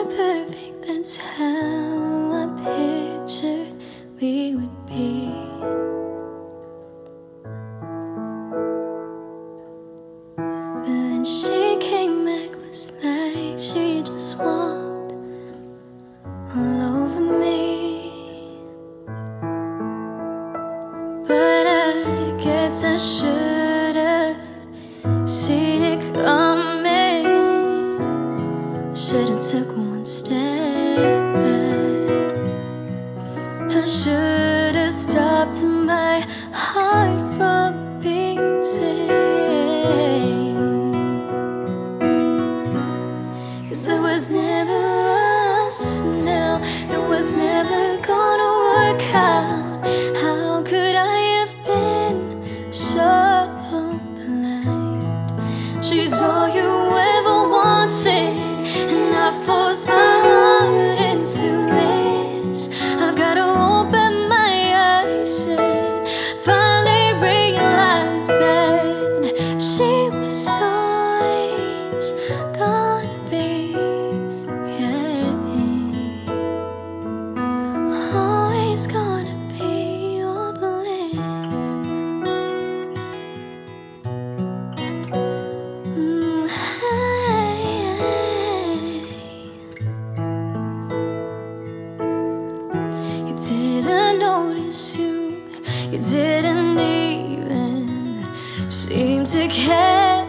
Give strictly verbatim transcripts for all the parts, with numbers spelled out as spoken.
perfect, that's how I pictured we would be. But when she came back, was like she just walked all over me. But I guess I should have seen it coming. Should've took one step back. I should've stopped my heart from beating. 'Cause it was never us now. It was never gonna work out. How could I have been so blind? She's all you ever wanted, and I forced my heart into this. I've gotta open my eyes and finally realize that she was always gonna be, yeah, always gonna be your bliss. Mm, hey. You didn't notice you, you didn't even seem to care.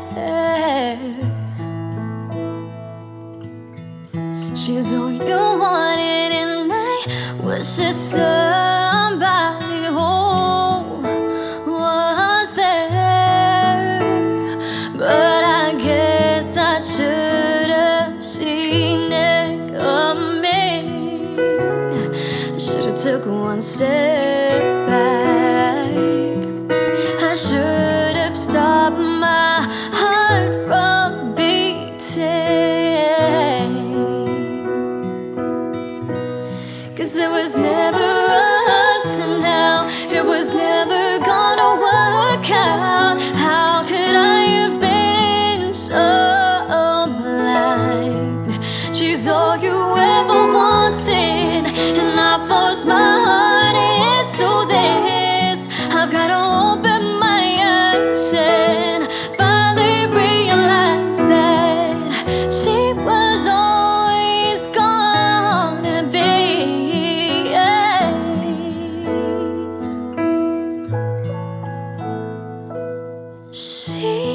She's all you wanted, and I was just somebody who was there. But I guess I should have seen it coming. I should've took one step back. I should have stopped my heart from beating. 'Cause it was never us, and now it was never gonna work out. How could I have been so blind? She's all you ever wanted, and I forced my heart into this. I've gotta open my eyes and finally realize that she was always gonna be, yeah. She